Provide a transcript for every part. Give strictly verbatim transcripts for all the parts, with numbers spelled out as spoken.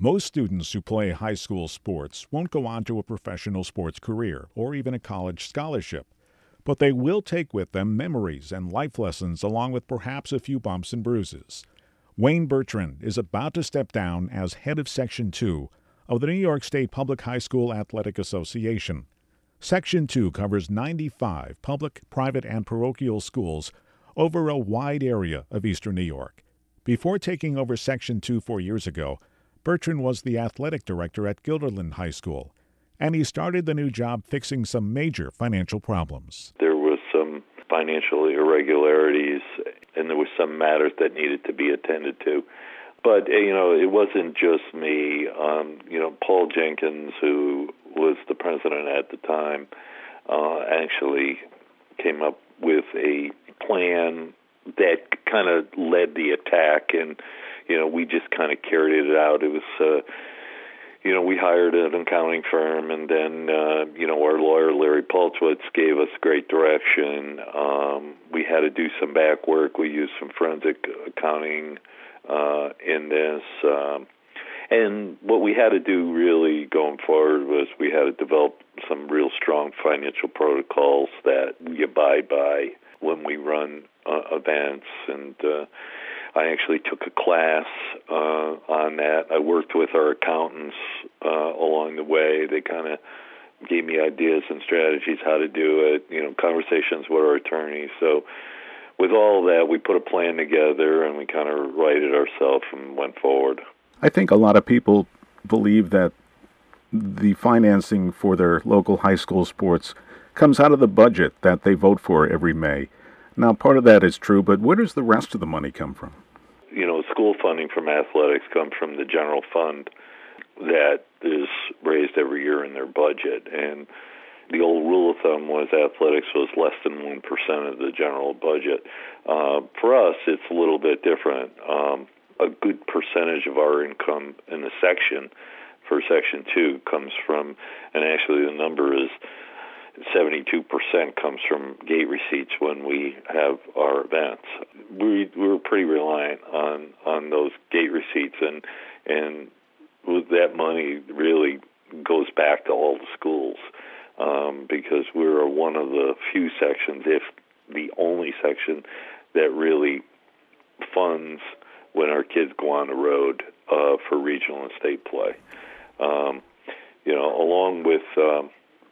Most students who play high school sports won't go on to a professional sports career or even a college scholarship, but they will take with them memories and life lessons along with perhaps a few bumps and bruises. Wayne Bertrand is about to step down as head of Section two of the New York State Public High School Athletic Association. Section two covers ninety-five public, private, and parochial schools over a wide area of eastern New York. Before taking over Section two four years ago, Bertrand was the athletic director at Guilderland High School, and he started the new job fixing some major financial problems. There was some financial irregularities, and there was some matters that needed to be attended to. But, you know, it wasn't just me. Um, you know, Paul Jenkins, who was the president at the time, uh, actually came up with a plan that kind of led the attack, and, you know, we just kind of carried it out. It was, uh, you know, we hired an accounting firm, and then, uh, you know, our lawyer, Larry Polchwitz, gave us great direction. Um, we had to do some back work. We used some forensic accounting uh, in this. Um, and what we had to do really going forward was we had to develop some real strong financial protocols that we abide by when we run uh, events. And uh, I actually took a class uh, on that. I worked with our accountants uh, along the way. They kind of gave me ideas and strategies how to do it, you know, conversations with our attorneys. So with all that, we put a plan together, and we kind of righted ourselves and went forward. I think a lot of people believe that the financing for their local high school sports comes out of the budget that they vote for every May. Now, part of that is true, but where does the rest of the money come from? You know, school funding from athletics comes from the general fund that is raised every year in their budget. And the old rule of thumb was athletics was less than one percent of the general budget. Uh, for us, it's a little bit different. Um, a good percentage of our income in the section for Section two comes from, and actually the number is seventy-two percent comes from gate receipts when we have our events. We we're pretty reliant on, on those gate receipts, and and with that money really goes back to all the schools um, because we're one of the few sections, if the only section, that really funds when our kids go on the road uh, for regional and state play. Um, you know, along with um,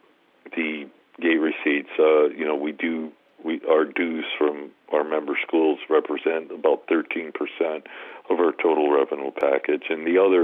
the gate receipts, uh, you know, we do, we our dues from our member schools represent about thirteen percent of our total revenue package, and the other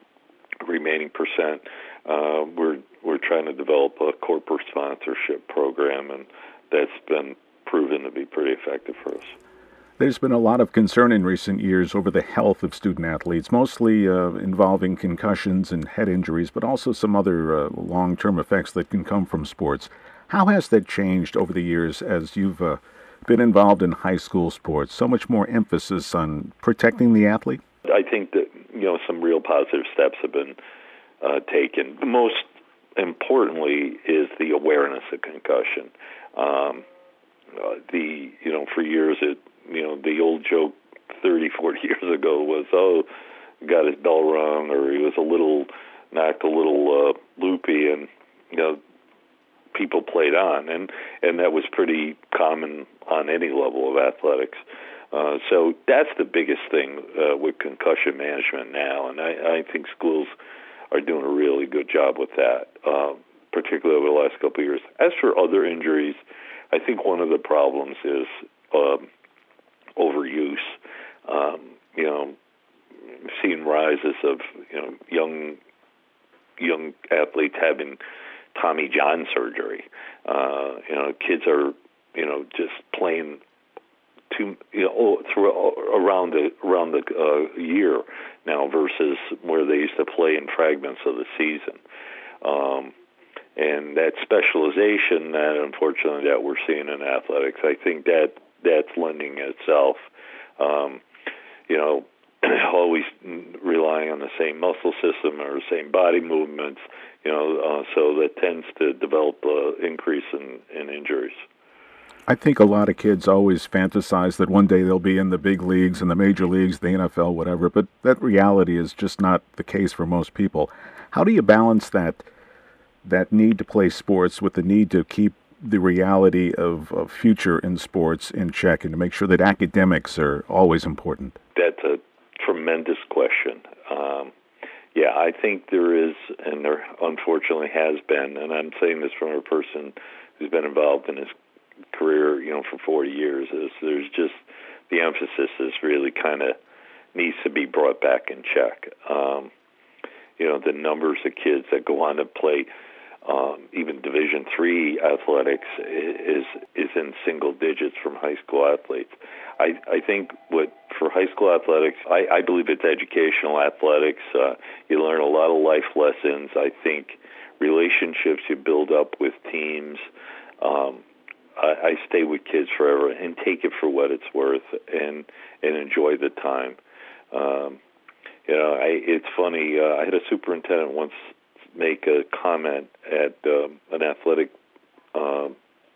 remaining percent, uh, we're we're trying to develop a corporate sponsorship program, and that's been proven to be pretty effective for us. There's been a lot of concern in recent years over the health of student athletes, mostly uh, involving concussions and head injuries, but also some other uh, long-term effects that can come from sports. How has that changed over the years as you've uh, been involved in high school sports? So much more emphasis on protecting the athlete? I think that, you know, some real positive steps have been uh, taken. Most importantly is the awareness of concussion. Um, uh, the, you know, for years it, you know, the old joke thirty, forty years ago was, oh, got his bell rung, or he was a little, knocked a little uh, loopy, and, you know, people played on. And, and that was pretty common on any level of athletics. Uh, so that's the biggest thing uh, with concussion management now, and I, I think schools are doing a really good job with that, uh, particularly over the last couple of years. As for other injuries, I think one of the problems is um, overuse. Um, you know, seeing rises of you know young young athletes having Tommy John surgery. Uh, you know, kids are you know just playing too you know through around the around the uh, year now versus where they used to play in fragments of the season. Um, and that specialization that unfortunately that we're seeing in athletics, I think that that's lending itself, um, you know, always relying on the same muscle system or the same body movements, you know, uh, so that tends to develop an increase in, in injuries. I think a lot of kids always fantasize that one day they'll be in the big leagues and the major leagues, the N F L, whatever, but that reality is just not the case for most people. How do you balance that that need to play sports with the need to keep the reality of, of future in sports in check and to make sure that academics are always important? That's a tremendous question. Um, yeah, I think there is, and there unfortunately has been, and I'm saying this from a person who's been involved in his career, you know, for forty years, is there's just the emphasis is really kind of needs to be brought back in check. Um, you know, the numbers of kids that go on to play um, even Division three athletics is is in single digits from high school athletes. I, I think what for high school athletics, I, I believe it's educational athletics. Uh, you learn a lot of life lessons. I think relationships you build up with teams. Um, I, I stay with kids forever and take it for what it's worth and and enjoy the time. Um, you know, I, it's funny. Uh, I had a superintendent once make a comment at um, an athletic um,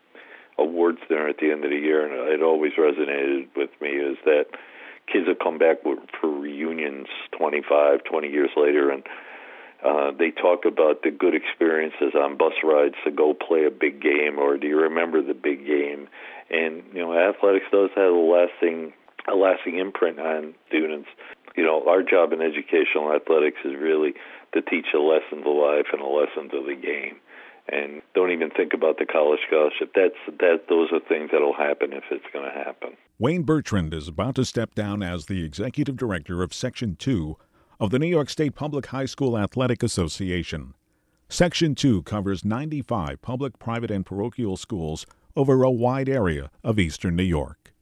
awards dinner at the end of the year, and it always resonated with me, is that kids will come back for reunions twenty-five, twenty years later, and uh, they talk about the good experiences on bus rides to go play a big game, or do you remember the big game? And, you know, athletics does have a lasting, a lasting imprint on students. You know, our job in educational athletics is really to teach a lesson to life and a lesson to the game. And don't even think about the college scholarship. That's that. Those are things that'll happen if it's going to happen. Wayne Bertrand is about to step down as the executive director of Section two of the New York State Public High School Athletic Association. Section two covers ninety-five public, private, and parochial schools over a wide area of eastern New York.